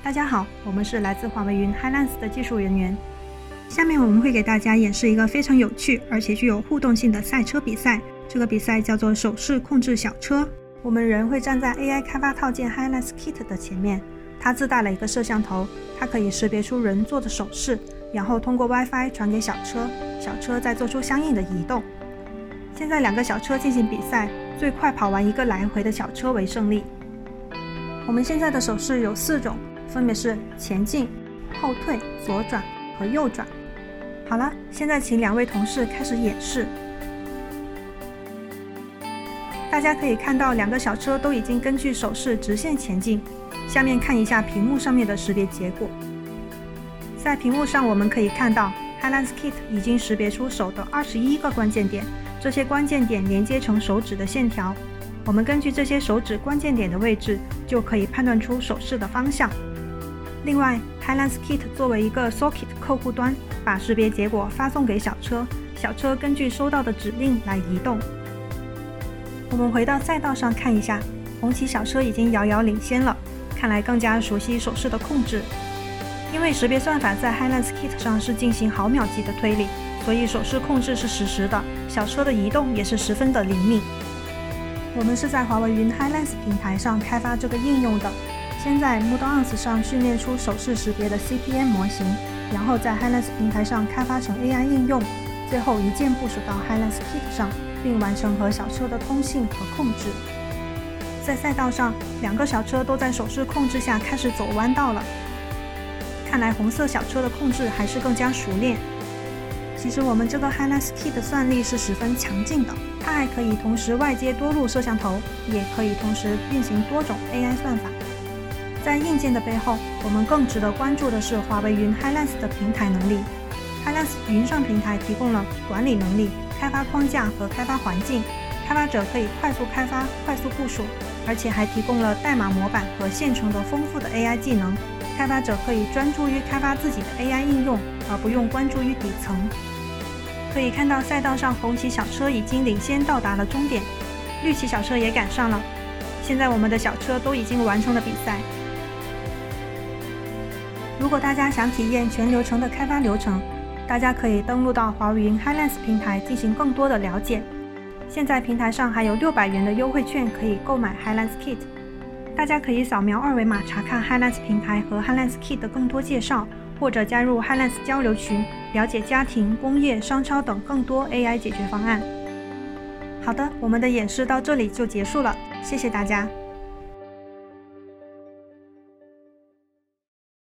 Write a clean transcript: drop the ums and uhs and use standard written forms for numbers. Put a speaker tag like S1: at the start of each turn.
S1: 大家好，我们是来自华为云 Highlands 的技术人员。下面我们会给大家演示一个非常有趣而且具有互动性的赛车比赛。这个比赛叫做手势控制小车。我们人会站在 AI 开发套件 Highlands Kit 的前面，它自带了一个摄像头，它可以识别出人做的手势，然后通过 WiFi 传给小车，小车再做出相应的移动。现在2个小车进行比赛，最快跑完1个来回的小车为胜利。我们现在的手势有4种，分别是前进、后退、左转和右转。好了，现在请2位同事开始演示。大家可以看到2个小车都已经根据手势直线前进。下面看一下屏幕上面的识别结果。在屏幕上我们可以看到 Highlands Kit 已经识别出手的21个关键点，这些关键点连接成手指的线条。我们根据这些手指关键点的位置，就可以判断出手势的方向。另外 Highlands Kit 作为一个 Socket 客户端，把识别结果发送给小车，小车根据收到的指令来移动。我们回到赛道上看一下，红旗小车已经遥遥领先了，看来更加熟悉手势的控制。因为识别算法在 Highlands Kit 上是进行毫秒级的推理，所以手势控制是实时的，小车的移动也是十分的灵敏。我们是在华为云 Highlands 平台上开发这个应用的，先在 MoodOns 上训练出手势识别的 CPM 模型，然后在 Highlands 平台上开发成 AI 应用，最后一键部署到 Highlands Kit 上，并完成和小车的通信和控制。在赛道上，2个小车都在手势控制下开始走弯道了，看来红色小车的控制还是更加熟练。其实我们这个 Highlands Kit 的算力是十分强劲的，它还可以同时外接多路摄像头，也可以同时运行多种 AI 算法。在硬件的背后，我们更值得关注的是华为云 Highlands 的平台能力。Highlands 云上平台提供了管理能力、开发框架和开发环境，开发者可以快速开发、快速部署，而且还提供了代码模板和现成的丰富的 AI 技能。开发者可以专注于开发自己的 AI 应用，而不用关注于底层。可以看到赛道上红旗小车已经领先到达了终点，绿旗小车也赶上了。现在我们的小车都已经完成了比赛。如果大家想体验全流程的开发流程，大家可以登录到华为云 Highlands 平台进行更多的了解。现在平台上还有600元的优惠券可以购买 Highlands Kit。大家可以扫描2维码查看 Highlands 平台和 Highlands Kit 的更多介绍，或者加入 Highlands 交流群，了解家庭、工业、商超等更多 AI 解决方案。好的，我们的演示到这里就结束了，谢谢大家。